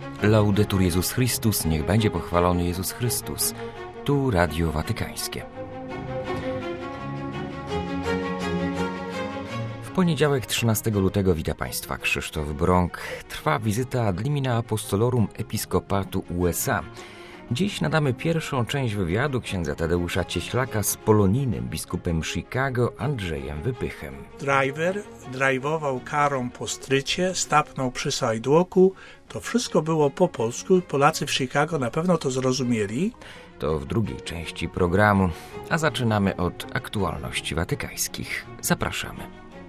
Laudetur Jezus Chrystus, niech będzie pochwalony Jezus Chrystus. Tu Radio Watykańskie. W poniedziałek 13 lutego wita Państwa Krzysztof Brąk. Trwa wizyta ad limina apostolorum episkopatu USA. Dziś nadamy pierwszą część wywiadu księdza Tadeusza Cieślaka z polonijnym biskupem Chicago Andrzejem Wypychem. Driver driwował karą po strycie, stapnął przy sajdłoku. To wszystko było po polsku. Polacy w Chicago na pewno to zrozumieli. To w drugiej części programu, a zaczynamy od aktualności watykańskich. Zapraszamy.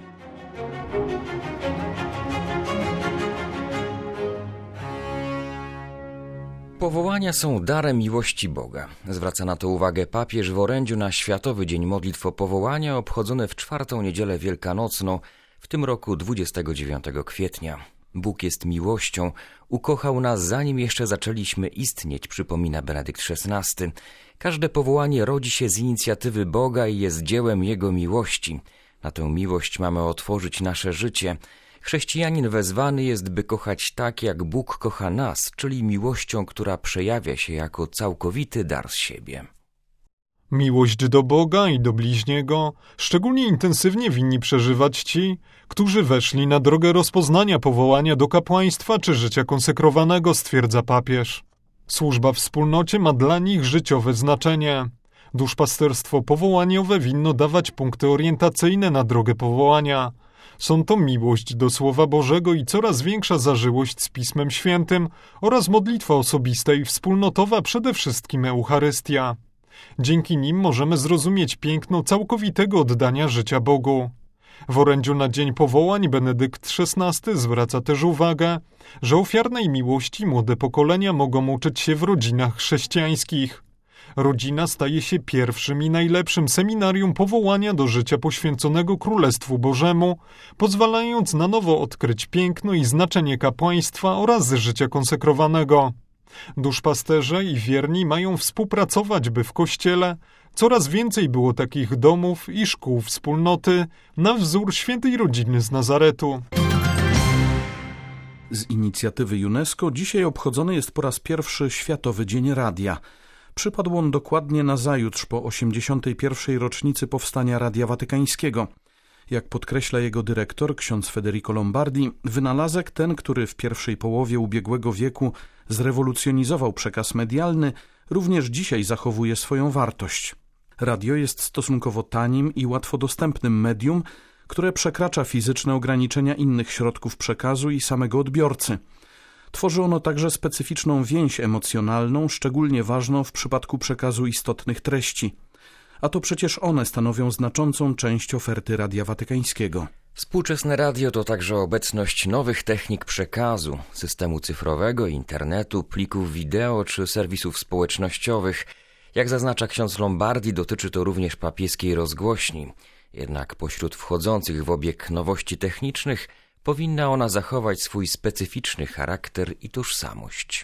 Powołania są darem miłości Boga. Zwraca na to uwagę papież w orędziu na Światowy Dzień Modlitw o Powołania, obchodzony w czwartą niedzielę wielkanocną, w tym roku 29 kwietnia. Bóg jest miłością, ukochał nas zanim jeszcze zaczęliśmy istnieć, przypomina Benedykt XVI. Każde powołanie rodzi się z inicjatywy Boga i jest dziełem Jego miłości. Na tę miłość mamy otworzyć nasze życie. Chrześcijanin wezwany jest, by kochać tak, jak Bóg kocha nas, czyli miłością, która przejawia się jako całkowity dar z siebie. Miłość do Boga i do bliźniego szczególnie intensywnie winni przeżywać ci, którzy weszli na drogę rozpoznania powołania do kapłaństwa czy życia konsekrowanego, stwierdza papież. Służba w wspólnocie ma dla nich życiowe znaczenie. Duszpasterstwo powołaniowe winno dawać punkty orientacyjne na drogę powołania. Są to miłość do Słowa Bożego i coraz większa zażyłość z Pismem Świętym oraz modlitwa osobista i wspólnotowa, przede wszystkim Eucharystia. Dzięki nim możemy zrozumieć piękno całkowitego oddania życia Bogu. W orędziu na Dzień Powołań Benedykt XVI zwraca też uwagę, że ofiarnej miłości młode pokolenia mogą uczyć się w rodzinach chrześcijańskich. Rodzina staje się pierwszym i najlepszym seminarium powołania do życia poświęconego Królestwu Bożemu, pozwalając na nowo odkryć piękno i znaczenie kapłaństwa oraz życia konsekrowanego. Duszpasterze i wierni mają współpracować, by w Kościele coraz więcej było takich domów i szkół wspólnoty na wzór Świętej Rodziny z Nazaretu. Z inicjatywy UNESCO dzisiaj obchodzony jest po raz pierwszy Światowy Dzień Radia. Przypadł on dokładnie nazajutrz po 81. rocznicy powstania Radia Watykańskiego. Jak podkreśla jego dyrektor, ksiądz Federico Lombardi, wynalazek ten, który w pierwszej połowie ubiegłego wieku zrewolucjonizował przekaz medialny, również dzisiaj zachowuje swoją wartość. Radio jest stosunkowo tanim i łatwo dostępnym medium, które przekracza fizyczne ograniczenia innych środków przekazu i samego odbiorcy. Tworzy ono także specyficzną więź emocjonalną, szczególnie ważną w przypadku przekazu istotnych treści. A to przecież one stanowią znaczącą część oferty Radia Watykańskiego. Współczesne radio to także obecność nowych technik przekazu, systemu cyfrowego, internetu, plików wideo czy serwisów społecznościowych. Jak zaznacza ksiądz Lombardi, dotyczy to również papieskiej rozgłośni. Jednak pośród wchodzących w obieg nowości technicznych powinna ona zachować swój specyficzny charakter i tożsamość.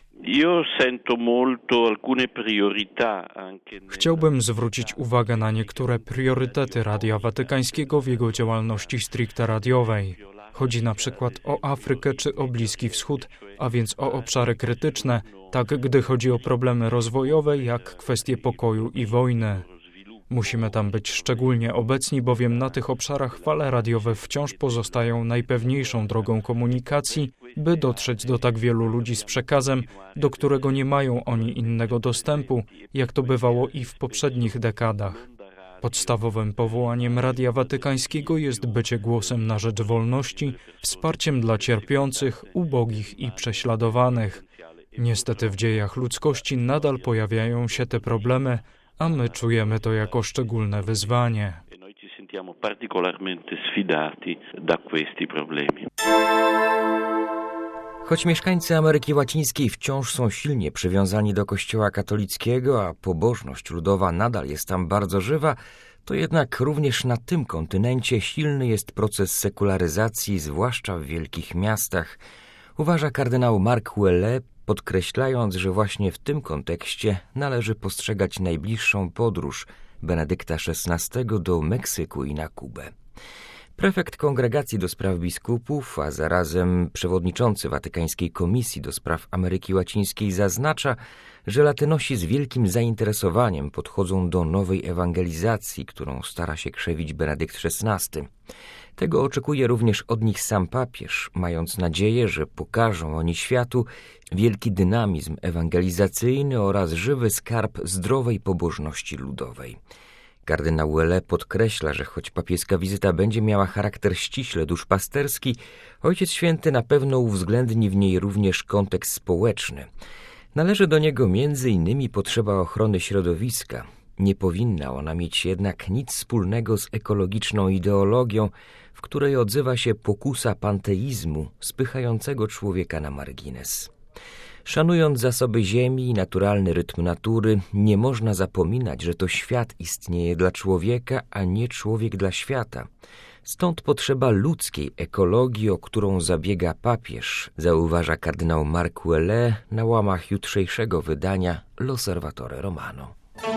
Chciałbym zwrócić uwagę na niektóre priorytety Radia Watykańskiego w jego działalności stricte radiowej. Chodzi na przykład o Afrykę czy o Bliski Wschód, a więc o obszary krytyczne, tak gdy chodzi o problemy rozwojowe, jak kwestie pokoju i wojny. Musimy tam być szczególnie obecni, bowiem na tych obszarach fale radiowe wciąż pozostają najpewniejszą drogą komunikacji, by dotrzeć do tak wielu ludzi z przekazem, do którego nie mają oni innego dostępu, jak to bywało i w poprzednich dekadach. Podstawowym powołaniem Radia Watykańskiego jest bycie głosem na rzecz wolności, wsparciem dla cierpiących, ubogich i prześladowanych. Niestety w dziejach ludzkości nadal pojawiają się te problemy, a my czujemy to jako szczególne wyzwanie. Choć mieszkańcy Ameryki Łacińskiej wciąż są silnie przywiązani do Kościoła katolickiego, a pobożność ludowa nadal jest tam bardzo żywa, to jednak również na tym kontynencie silny jest proces sekularyzacji, zwłaszcza w wielkich miastach. Uważa kardynał Mark Ouellet, podkreślając, że właśnie w tym kontekście należy postrzegać najbliższą podróż Benedykta XVI do Meksyku i na Kubę. Prefekt Kongregacji do Spraw Biskupów, a zarazem przewodniczący Watykańskiej Komisji do Spraw Ameryki Łacińskiej zaznacza, że latynosi z wielkim zainteresowaniem podchodzą do nowej ewangelizacji, którą stara się krzewić Benedykt XVI. Tego oczekuje również od nich sam papież, mając nadzieję, że pokażą oni światu wielki dynamizm ewangelizacyjny oraz żywy skarb zdrowej pobożności ludowej. Kardynał Ouellet podkreśla, że choć papieska wizyta będzie miała charakter ściśle duszpasterski, Ojciec Święty na pewno uwzględni w niej również kontekst społeczny. Należy do niego m.in. potrzeba ochrony środowiska. Nie powinna ona mieć jednak nic wspólnego z ekologiczną ideologią, w której odzywa się pokusa panteizmu spychającego człowieka na margines. Szanując zasoby ziemi i naturalny rytm natury, nie można zapominać, że to świat istnieje dla człowieka, a nie człowiek dla świata. Stąd potrzeba ludzkiej ekologii, o którą zabiega papież, zauważa kardynał Mark Ouellet na łamach jutrzejszego wydania L'Osservatore Romano.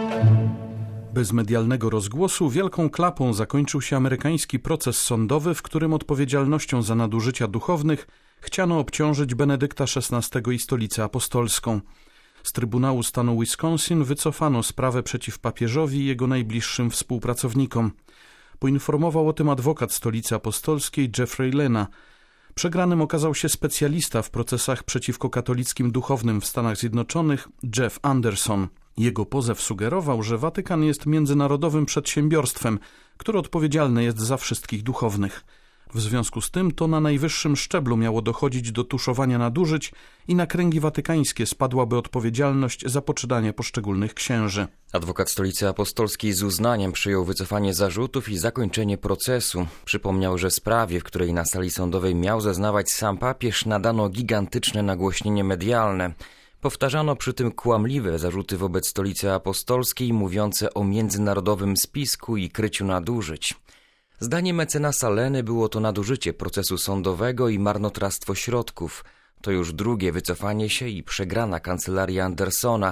Bez medialnego rozgłosu wielką klapą zakończył się amerykański proces sądowy, w którym odpowiedzialnością za nadużycia duchownych chciano obciążyć Benedykta XVI i Stolicę Apostolską. Z Trybunału Stanu Wisconsin wycofano sprawę przeciw papieżowi i jego najbliższym współpracownikom. Poinformował o tym adwokat Stolicy Apostolskiej Jeffrey Lena. Przegranym okazał się specjalista w procesach przeciwko katolickim duchownym w Stanach Zjednoczonych Jeff Anderson. Jego pozew sugerował, że Watykan jest międzynarodowym przedsiębiorstwem, które odpowiedzialne jest za wszystkich duchownych. W związku z tym to na najwyższym szczeblu miało dochodzić do tuszowania nadużyć i na kręgi watykańskie spadłaby odpowiedzialność za poczynania poszczególnych księży. Adwokat Stolicy Apostolskiej z uznaniem przyjął wycofanie zarzutów i zakończenie procesu. Przypomniał, że sprawie, w której na sali sądowej miał zeznawać sam papież, nadano gigantyczne nagłośnienie medialne. Powtarzano przy tym kłamliwe zarzuty wobec Stolicy Apostolskiej, mówiące o międzynarodowym spisku i kryciu nadużyć. Zdaniem mecenasa Leny było to nadużycie procesu sądowego i marnotrawstwo środków. To już drugie wycofanie się i przegrana kancelarii Andersona.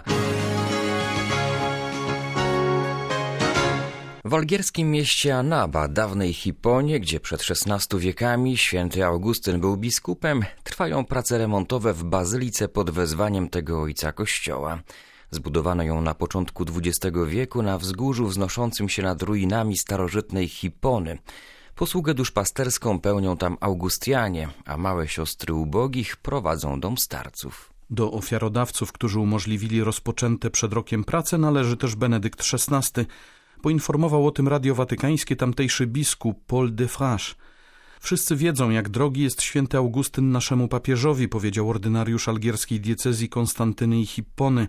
W algierskim mieście Annaba, dawnej Hiponie, gdzie przed XVI wiekami święty Augustyn był biskupem, trwają prace remontowe w bazylice pod wezwaniem tego ojca kościoła. Zbudowano ją na początku XX wieku na wzgórzu wznoszącym się nad ruinami starożytnej Hipony. Posługę duszpasterską pełnią tam Augustianie, a małe siostry ubogich prowadzą dom starców. Do ofiarodawców, którzy umożliwili rozpoczęte przed rokiem prace, należy też Benedykt XVI. Poinformował o tym Radio Watykańskie tamtejszy biskup Paul de Frache. Wszyscy wiedzą, jak drogi jest święty Augustyn naszemu papieżowi, powiedział ordynariusz algierskiej diecezji Konstantyny i Hippony.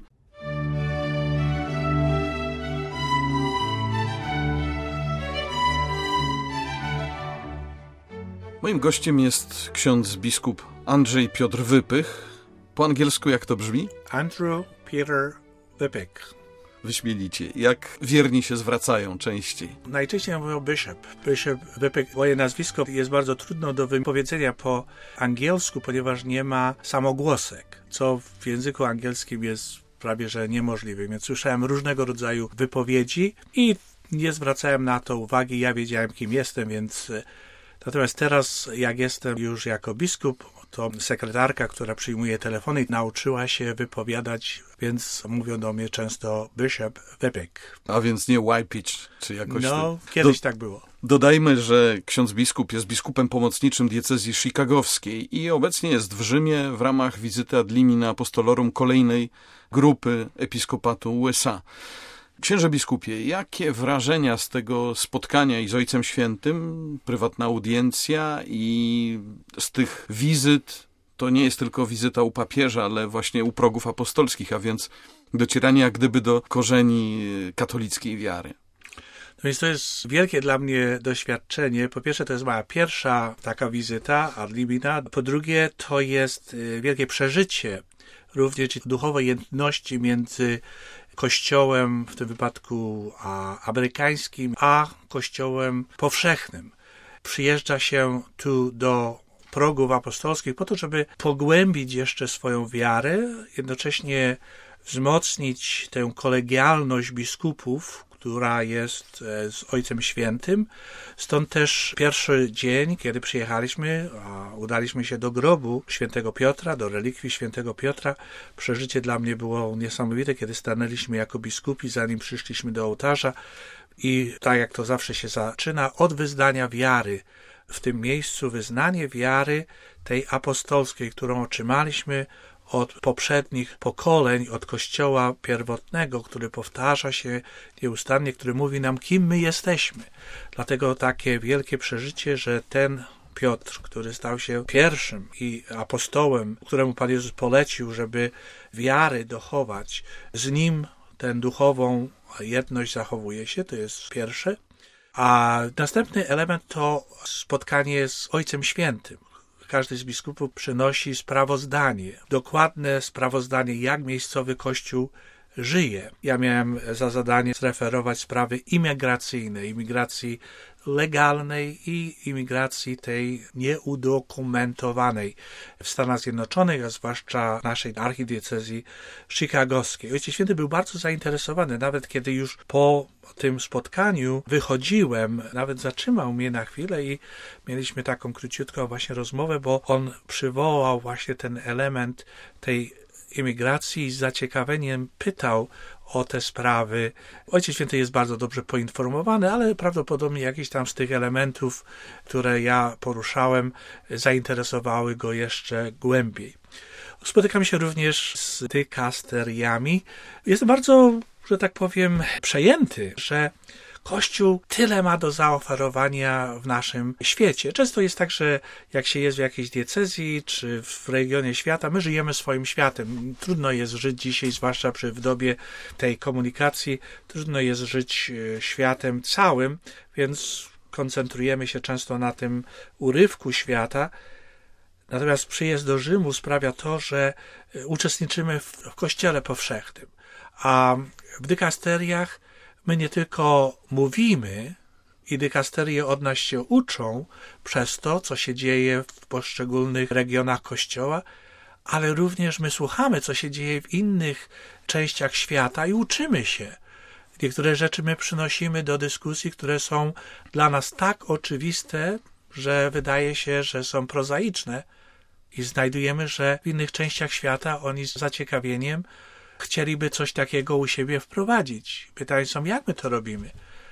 Moim gościem jest ksiądz biskup Andrzej Piotr Wypych. Po angielsku jak to brzmi? Andrew Peter Wypych. Wyśmienicie. Jak wierni się zwracają częściej? Najczęściej mówią bishop. Bishop Wypych. Moje nazwisko jest bardzo trudno do wypowiedzenia po angielsku, ponieważ nie ma samogłosek, co w języku angielskim jest prawie że niemożliwe. Więc słyszałem różnego rodzaju wypowiedzi i nie zwracałem na to uwagi. Ja wiedziałem, kim jestem, więc... Natomiast teraz, jak jestem już jako biskup, to sekretarka, która przyjmuje telefony, nauczyła się wypowiadać, więc mówią do mnie często Bishop Wypych. A więc nie Wypich, czy jakoś... No, kiedyś tak było. Dodajmy, że ksiądz biskup jest biskupem pomocniczym diecezji chicagowskiej i obecnie jest w Rzymie w ramach wizyty ad limina apostolorum kolejnej grupy episkopatu USA. Księże biskupie, jakie wrażenia z tego spotkania i z Ojcem Świętym, prywatna audiencja i z tych wizyt, to nie jest tylko wizyta u papieża, ale właśnie u progów apostolskich, a więc docieranie jak gdyby do korzeni katolickiej wiary? No więc to jest wielkie dla mnie doświadczenie. Po pierwsze, to jest moja pierwsza taka wizyta ad limina. Po drugie, to jest wielkie przeżycie również duchowej jedności między kościołem, w tym wypadku amerykańskim, a kościołem powszechnym. Przyjeżdża się tu do progów apostolskich po to, żeby pogłębić jeszcze swoją wiarę, jednocześnie wzmocnić tę kolegialność biskupów, która jest z Ojcem Świętym. Stąd też pierwszy dzień, kiedy przyjechaliśmy, udaliśmy się do grobu świętego Piotra, do relikwii świętego Piotra. Przeżycie dla mnie było niesamowite, kiedy stanęliśmy jako biskupi, zanim przyszliśmy do ołtarza i tak jak to zawsze się zaczyna, od wyznania wiary. W tym miejscu wyznanie wiary tej apostolskiej, którą otrzymaliśmy od poprzednich pokoleń, od Kościoła pierwotnego, który powtarza się nieustannie, który mówi nam, kim my jesteśmy. Dlatego takie wielkie przeżycie, że ten Piotr, który stał się pierwszym i apostołem, któremu Pan Jezus polecił, żeby wiary dochować, z nim tę duchową jedność zachowuje się, to jest pierwsze. A następny element to spotkanie z Ojcem Świętym. Każdy z biskupów przynosi sprawozdanie, dokładne sprawozdanie, jak miejscowy Kościół żyje. Ja miałem za zadanie zreferować sprawy imigracji legalnej i imigracji tej nieudokumentowanej w Stanach Zjednoczonych, a zwłaszcza naszej archidiecezji chicagowskiej. Ojciec Święty był bardzo zainteresowany, nawet kiedy już po tym spotkaniu wychodziłem, nawet zatrzymał mnie na chwilę i mieliśmy taką króciutką właśnie rozmowę, bo on przywołał właśnie ten element tej imigracji i z zaciekawieniem pytał o te sprawy. Ojciec Święty jest bardzo dobrze poinformowany, ale prawdopodobnie jakieś tam z tych elementów, które ja poruszałem, zainteresowały go jeszcze głębiej. Spotykam się również z dykasteriami. Jestem bardzo, że tak powiem, przejęty, że Kościół tyle ma do zaoferowania w naszym świecie. Często jest tak, że jak się jest w jakiejś diecezji czy w regionie świata, my żyjemy swoim światem. Trudno jest żyć dzisiaj, zwłaszcza w dobie tej komunikacji, trudno jest żyć światem całym, więc koncentrujemy się często na tym urywku świata. Natomiast przyjazd do Rzymu sprawia to, że uczestniczymy w Kościele powszechnym. A w dykasteriach my nie tylko mówimy i dykasterie od nas się uczą przez to, co się dzieje w poszczególnych regionach Kościoła, ale również my słuchamy, co się dzieje w innych częściach świata i uczymy się. Niektóre rzeczy my przynosimy do dyskusji, które są dla nas tak oczywiste, że wydaje się, że są prozaiczne i znajdujemy, że w innych częściach świata oni z zaciekawieniem chcieliby coś takiego u siebie wprowadzić. Pytania są, jak my to robimy?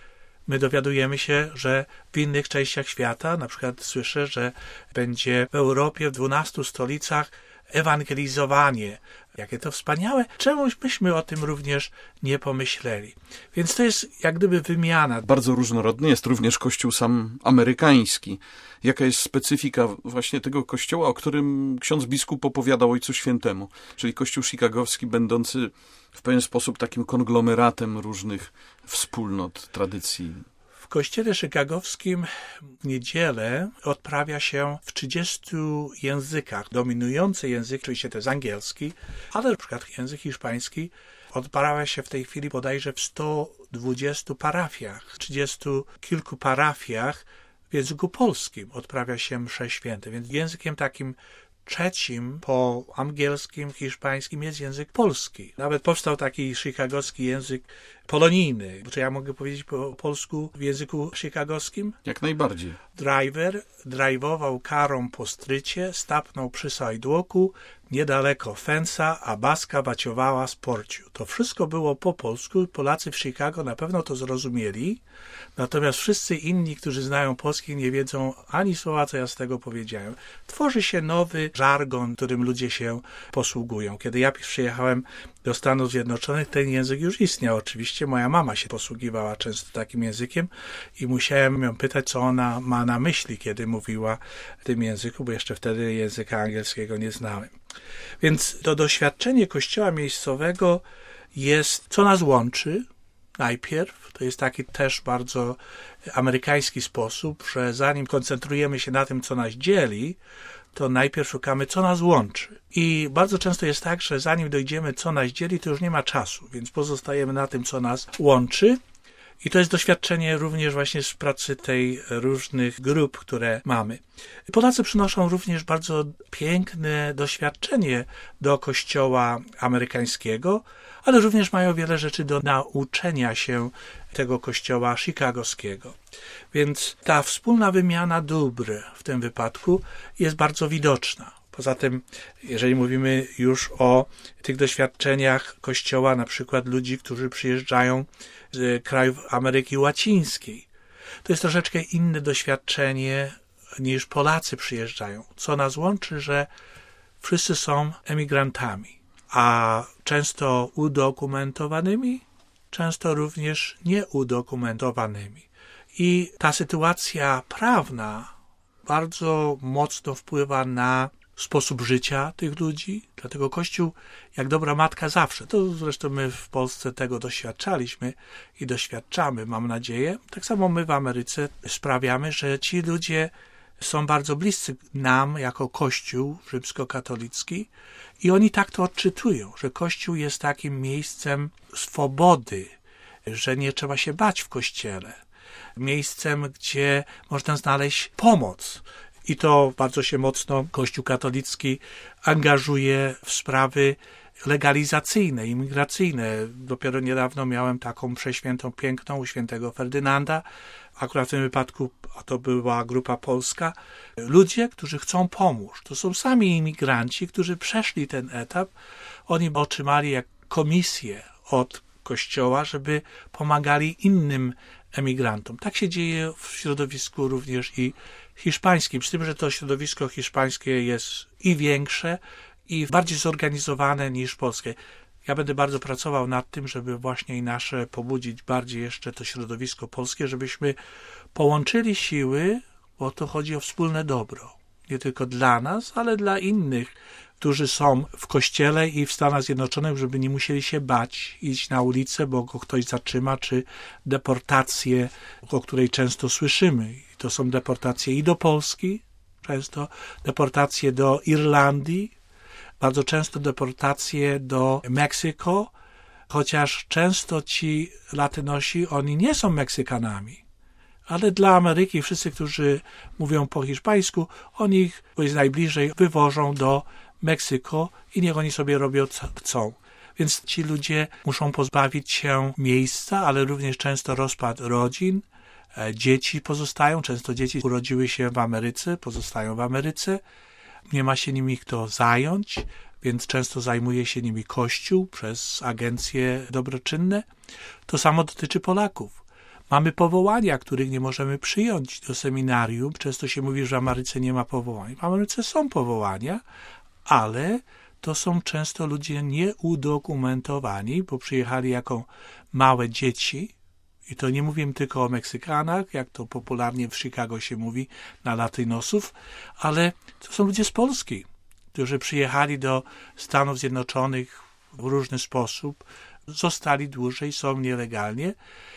My dowiadujemy się, że w innych częściach świata, na przykład słyszę, że będzie w Europie, w 12 stolicach ewangelizowanie. Jakie to wspaniałe. Czemuś myśmy o tym również nie pomyśleli. Więc to jest jak gdyby wymiana. Bardzo różnorodny jest również Kościół sam amerykański. Jaka jest specyfika właśnie tego kościoła, o którym ksiądz biskup opowiadał Ojcu Świętemu? Czyli Kościół chicagowski, będący w pewien sposób takim konglomeratem różnych wspólnot, tradycji. W kościele chicagowskim w niedzielę odprawia się w 30 językach. Dominujący język, oczywiście to jest angielski, ale na przykład język hiszpański odprawia się w tej chwili bodajże w 120 parafiach, 30 kilku parafiach w języku polskim odprawia się msze święte. Więc językiem takim trzecim po angielskim, hiszpańskim jest język polski. Nawet powstał taki chicagowski język polonijny. Czy ja mogę powiedzieć po polsku w języku chicagowskim? Jak najbardziej. Driver driwował karą po strycie, stapnął przy sajdłoku, niedaleko fensa, a baska waciowała z porciu. To wszystko było po polsku. Polacy w Chicago na pewno to zrozumieli, natomiast wszyscy inni, którzy znają polski, nie wiedzą ani słowa, co ja z tego powiedziałem. Tworzy się nowy żargon, którym ludzie się posługują. Kiedy ja przyjechałem do Stanów Zjednoczonych, ten język już istniał. Oczywiście moja mama się posługiwała często takim językiem i musiałem ją pytać, co ona ma na myśli, kiedy mówiła w tym języku, bo jeszcze wtedy języka angielskiego nie znałem. Więc to doświadczenie kościoła miejscowego jest, co nas łączy najpierw. To jest taki też bardzo amerykański sposób, że zanim koncentrujemy się na tym, co nas dzieli, to najpierw szukamy, co nas łączy. I bardzo często jest tak, że zanim dojdziemy, co nas dzieli, to już nie ma czasu, więc pozostajemy na tym, co nas łączy. I to jest doświadczenie również właśnie z pracy tej różnych grup, które mamy. Polacy przynoszą również bardzo piękne doświadczenie do kościoła amerykańskiego, ale również mają wiele rzeczy do nauczenia się tego kościoła chicagowskiego. Więc ta wspólna wymiana dóbr w tym wypadku jest bardzo widoczna. Poza tym, jeżeli mówimy już o tych doświadczeniach Kościoła, na przykład ludzi, którzy przyjeżdżają z krajów Ameryki Łacińskiej, to jest troszeczkę inne doświadczenie niż Polacy przyjeżdżają. Co nas łączy, że wszyscy są emigrantami, a często udokumentowanymi, często również nieudokumentowanymi. I ta sytuacja prawna bardzo mocno wpływa na sposób życia tych ludzi, dlatego Kościół, jak dobra matka zawsze, to zresztą my w Polsce tego doświadczaliśmy i doświadczamy, mam nadzieję, tak samo my w Ameryce sprawiamy, że ci ludzie są bardzo bliscy nam jako Kościół rzymskokatolicki i oni tak to odczytują, że Kościół jest takim miejscem swobody, że nie trzeba się bać w Kościele, miejscem, gdzie można znaleźć pomoc. I to bardzo się mocno Kościół katolicki angażuje w sprawy legalizacyjne, imigracyjne. Dopiero niedawno miałem taką przeświętą piękną u świętego Ferdynanda. Akurat w tym wypadku to była grupa polska. Ludzie, którzy chcą pomóc. To są sami imigranci, którzy przeszli ten etap. Oni otrzymali jak komisję od Kościoła, żeby pomagali innym emigrantom. Tak się dzieje w środowisku również i hiszpańskim, z tym, że to środowisko hiszpańskie jest i większe, i bardziej zorganizowane niż polskie. Ja będę bardzo pracował nad tym, żeby właśnie i nasze pobudzić bardziej jeszcze to środowisko polskie, żebyśmy połączyli siły, bo to chodzi o wspólne dobro. Nie tylko dla nas, ale dla innych, którzy są w Kościele i w Stanach Zjednoczonych, żeby nie musieli się bać iść na ulicę, bo go ktoś zatrzyma, czy deportacje, o której często słyszymy. I to są deportacje i do Polski, często deportacje do Irlandii, bardzo często deportacje do Meksyko, chociaż często ci Latynosi, oni nie są Meksykanami. Ale dla Ameryki wszyscy, którzy mówią po hiszpańsku, oni ich, bo jest najbliżej, wywożą do Meksyko i niech oni sobie robią co chcą. Więc ci ludzie muszą pozbawić się miejsca, ale również często rozpad rodzin. Dzieci pozostają, często dzieci urodziły się w Ameryce, pozostają w Ameryce. Nie ma się nimi kto zająć, więc często zajmuje się nimi Kościół przez agencje dobroczynne. To samo dotyczy Polaków. Mamy powołania, których nie możemy przyjąć do seminarium. Często się mówi, że w Ameryce nie ma powołań. W Ameryce są powołania, ale to są często ludzie nieudokumentowani, bo przyjechali jako małe dzieci. I to nie mówię tylko o Meksykanach, jak to popularnie w Chicago się mówi, na Latynosów, ale to są ludzie z Polski, którzy przyjechali do Stanów Zjednoczonych w różny sposób, zostali dłużej, są nielegalnie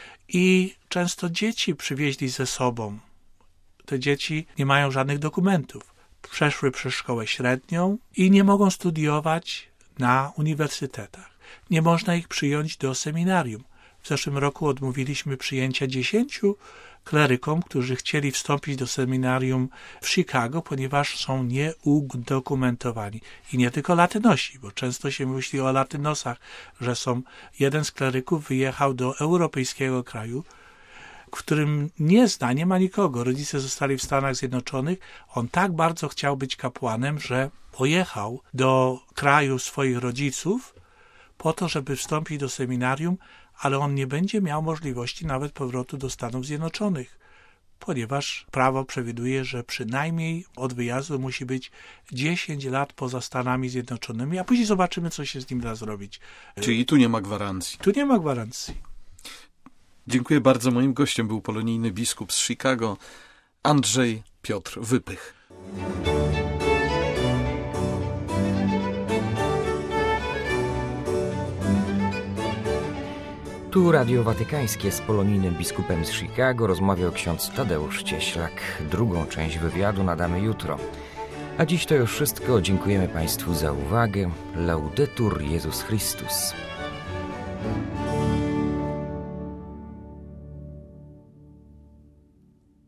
i często dzieci przywieźli ze sobą. Te dzieci nie mają żadnych dokumentów. Przeszły przez szkołę średnią i nie mogą studiować na uniwersytetach. Nie można ich przyjąć do seminarium. W zeszłym roku odmówiliśmy przyjęcia 10 klerykom, którzy chcieli wstąpić do seminarium w Chicago, ponieważ są nieudokumentowani. I nie tylko Latynosi, bo często się myśli o Latynosach, że są. Jeden z kleryków wyjechał do europejskiego kraju, w którym nie ma nikogo. Rodzice zostali w Stanach Zjednoczonych. On tak bardzo chciał być kapłanem, że pojechał do kraju swoich rodziców po to, żeby wstąpić do seminarium, ale on nie będzie miał możliwości nawet powrotu do Stanów Zjednoczonych, ponieważ prawo przewiduje, że przynajmniej od wyjazdu musi być 10 lat poza Stanami Zjednoczonymi, a później zobaczymy, co się z nim da zrobić. Czyli tu nie ma gwarancji. Tu nie ma gwarancji. Dziękuję bardzo. Moim gościem był polonijny biskup z Chicago, Andrzej Piotr Wypych. Tu Radio Watykańskie z polonijnym biskupem z Chicago rozmawiał ksiądz Tadeusz Cieślak. Drugą część wywiadu nadamy jutro. A dziś to już wszystko. Dziękujemy Państwu za uwagę. Laudetur Jezus Chrystus.